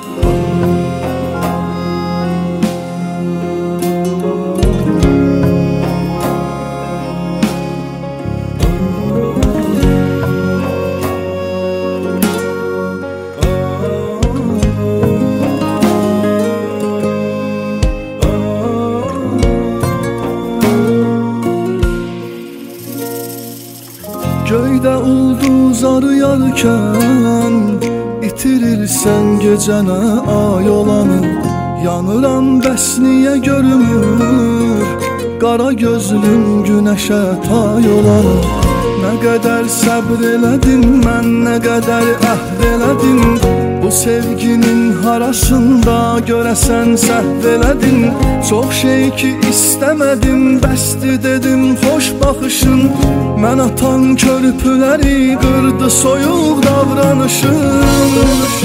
Göydə ulduz arıyarkən itirirsən gecənə ay olanı. Yanıram bəs niyə görünür qara gözlüm günəşə tay olanı. Nə qədər səbr elədim mən, nə qədər əhd elədim, bu sevginin harasında görəsən səhv elədim. Çox şey ki istəmədim, bəsdir dedim xoş baxışın. Mən atan körpüləri qırdı soyuq davranışın.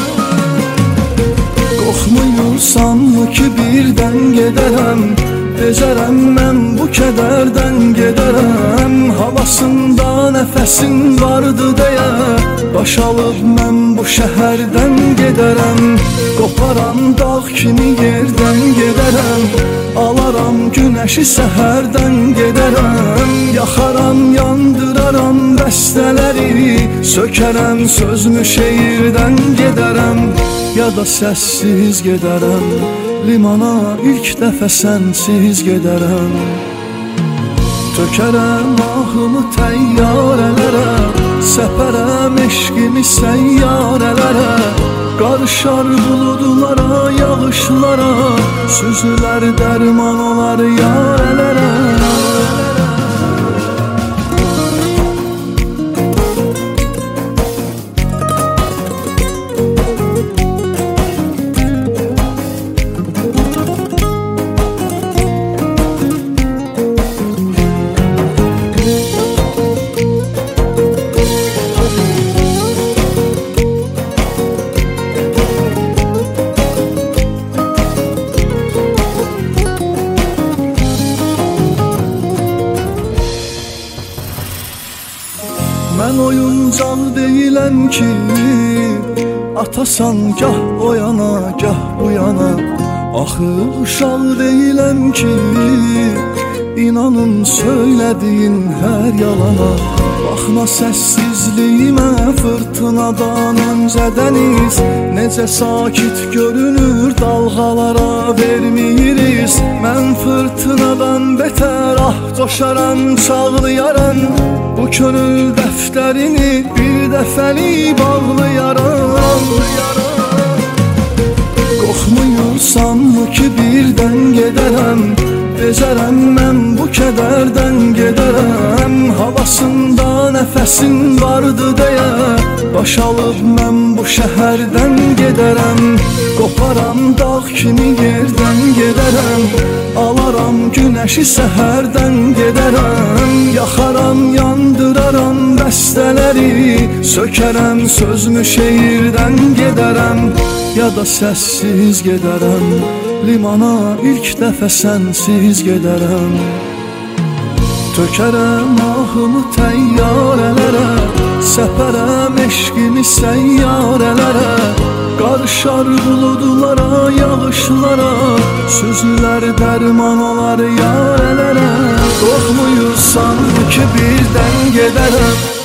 Qorxmuyursanmı ki birdən gedərəm, becərəm mən bu kədərdən gedərəm. Havasında nəfəsin vardı deyə baş alıb mən bu şəhərdən gedərəm. Qoparam dağ kimi yerdən gedərəm, alaram günəşi səhərdən gedərəm. Yaxaram, yandıraram bəstələri, sökərəm sözmü şeirdən gedərəm. Ya da səssiz gedərəm, limana ilk dəfə sənsiz gedərəm. Tökərəm ahımı təyyarələrə, səpərəm eşqimi səyyarələrə. Qarışar buludlara, yağışlara, süzülər dərman olar yarələrə. Mən oyuncaq deyiləm ki, atasan gah o yana, gah bu yana. Axı uşaq deyiləm ki, inanın söylədiyin hər yalana. Baxma səssizliyimə, fırtınadan öncədəniz, necə sakit görünür dalğalara verməyirik. Mən fırtınadan betər ah coşaram, çağlayaram, bu könül dəftərini bir dəfəli bağlayaram. Qorxmuyursanmı ki birdən gedərəm, becərəm mən bu kədərdən gedərəm. Havasında nəfəsin vardı deyə baş alıb mən bu şəhərdən gedərəm. Qoparam dağ kimi yerdən gedərəm, alaram günəşi səhərdən gedərəm. Yaxaram, yandıraram bəstələri, sökərəm sözmü şeirdən gedərəm. Ya da səssiz gedərəm, limana ilk dəfə sənsiz gedərəm. Tökərəm ahımı təyyarələrə, səpərəm eşqimi səyyarələrə. Qarışar buludlara, yağışlara, süzülər dərman olar yarələrə. Qorxmuyursan ki birdən gedərəm,